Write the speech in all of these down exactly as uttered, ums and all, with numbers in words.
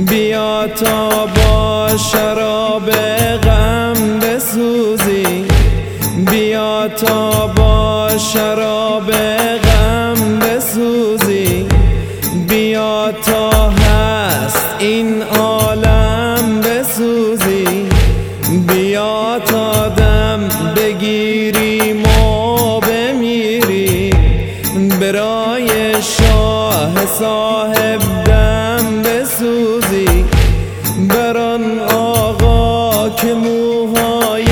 بیا تا با شراب غم بسوزی، بیا تا با شراب غم بسوزی، بیا تا هست این عالم بسوزی، بیا تا دم بگیریم و بمیریم، برای شاه صاحب دم بسوزی، بران آقا که موهای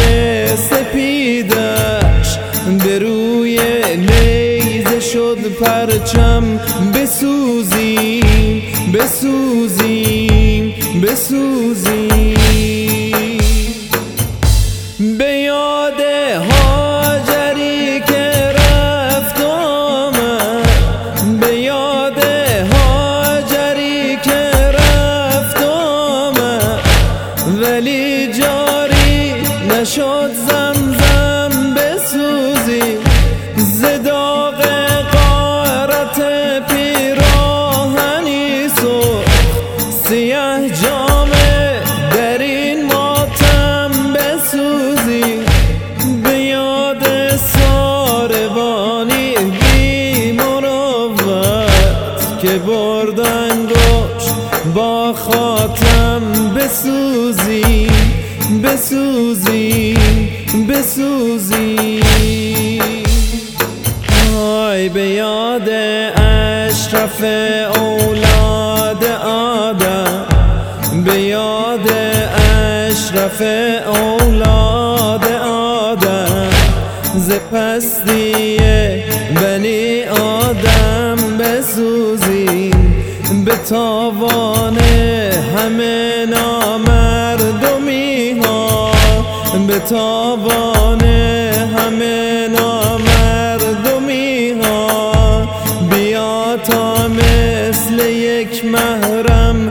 سپیدش به روی نیزه شد پرچم بسوزیم، بسوزیم، بسوزیم. به یاد هاجری که رفت آمد، به یاد هاجری که رفت آمد، ولی جاری نشد زمزم بسوزی، ز داغ غارت پیراهنی سرخ سیه جامه در این ماتم بسوزی، به یاد ساروانی بی مروت که بردن گوش با خاتم بسوزی، بسوزی، بسوزی. آی به یاد اشرف اولاد آدم، به یاد اشرف اولاد آدم، ز پستی بنی آدم بسوزیم، به تاوان همه نامردمی ها، به تاوان همه نامردمی ها، بیا تا مثل یک محرم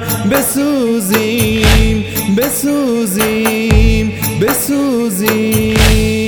بسوزیم، بسوزیم، بسوزیم.